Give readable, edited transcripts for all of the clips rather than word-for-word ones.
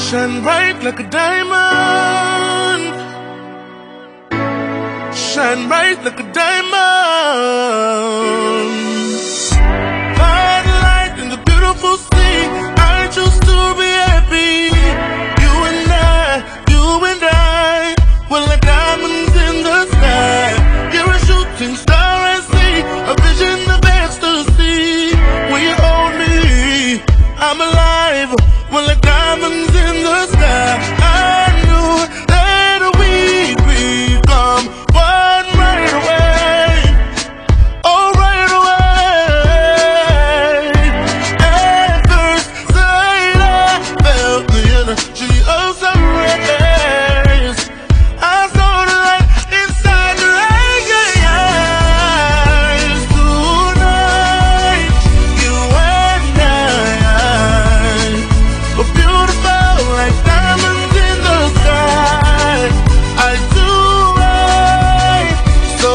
Shine bright like a diamond. Shine bright like a diamond. Find light in the beautiful sea. I choose to be happy. You and I, we're like diamonds in the sky. You're a shooting star, I see a vision of ecstasy. When you hold me, I'm alive. We're like diamonds in the sky. I knew that we'd become one right away. Oh, right away. At first sight, I felt the energy of sun rays. I saw the light inside your eyes. Tonight, you and I were beautiful like diamonds in the sky. I do right, so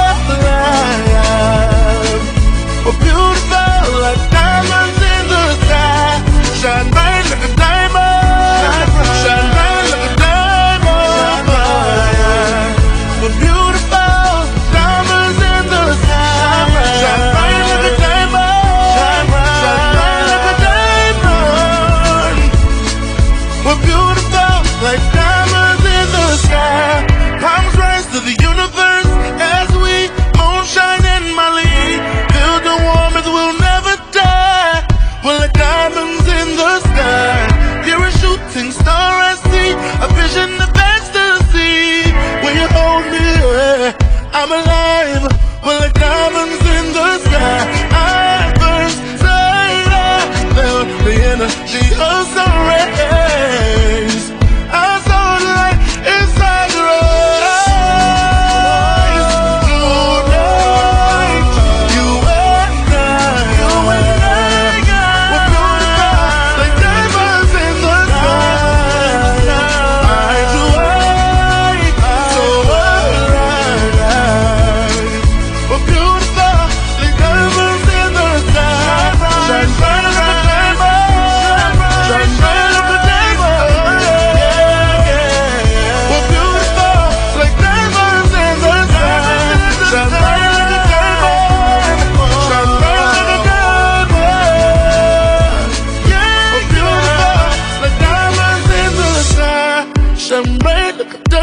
alive. We're beautiful like diamonds in the sky. Shine bright like a diamond. Shine bright like a diamond. We're beautiful diamonds in the sky. Shine bright like a diamond. Shine bright like a diamond. We're beautiful like diamonds in the sky. Palms rise to the universe as we moonshine in Mali. Feel the warmth, we'll never die. We're like diamonds in the sky. You're a shooting star, I see a vision of ecstasy. When you hold me, I'm alive. We're like diamonds in the sky. At first sight, I felt the energy of sun rays. I saw the light inside your eyes. Tonight, you and I, we're beautiful like diamonds in the sky. I do right, so alive. We're beautiful like diamonds in the sky. Shine bright like a diamond. Shine bright like a diamond. We're beautiful like diamonds in the sky. Shine bright like a diamond. Shine bright like a diamond. We're beautiful like diamonds in the sky. Shine bright like a diamond.